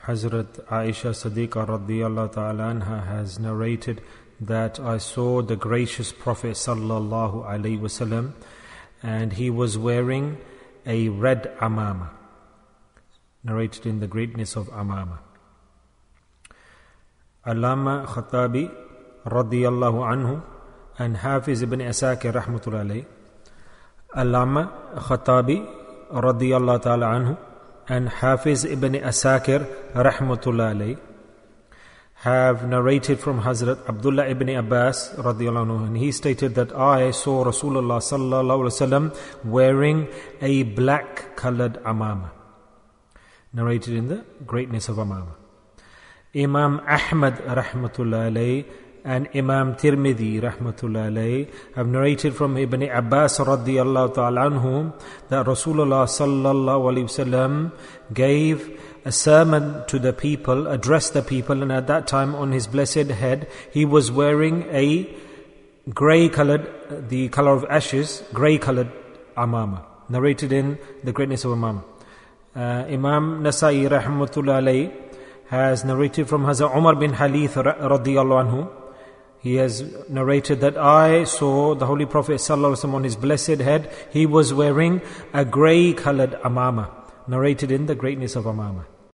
Hazrat Aisha Siddiqa radiyallahu ta'ala anha has narrated that I saw the gracious Prophet sallallahu alaihi wasallam and he was wearing a red amama. Narrated in the greatness of amama. Allama Khattabi radiyallahu anhu and Hafiz ibn Asakir rahmatullahi alayhi. Allama Khattabi radiyallahu ta'ala anhu and Hafiz ibn Asakir rahmatullahi alayhi have narrated from Hazrat Abdullah ibn Abbas radiyallahu anhu, and he stated that I saw Rasulullah sallallahu alaihi wasallam wearing a black colored amama. Narrated in the greatness of amama. Imam Ahmad rahmatullahi alayhi and Imam Tirmidhi rahmatullahi alayhi have narrated from Ibn Abbas radiyallahu ta'ala anhu that Rasulullah sallallahu alayhi wasallam gave a sermon to the people, addressed the people, and at that time on his blessed head he was wearing a grey colored, the color of ashes, grey colored amama. Narrated in the greatness of amama. Imam Nasa'i rahmatullahi alayhi has narrated from Hazrat Umar bin Halith radiyallahu anhu. He has narrated that I saw the Holy Prophet sallallahu alaihi wasallam on his blessed head. He was wearing a grey colored amama. Narrated in the greatness of amama.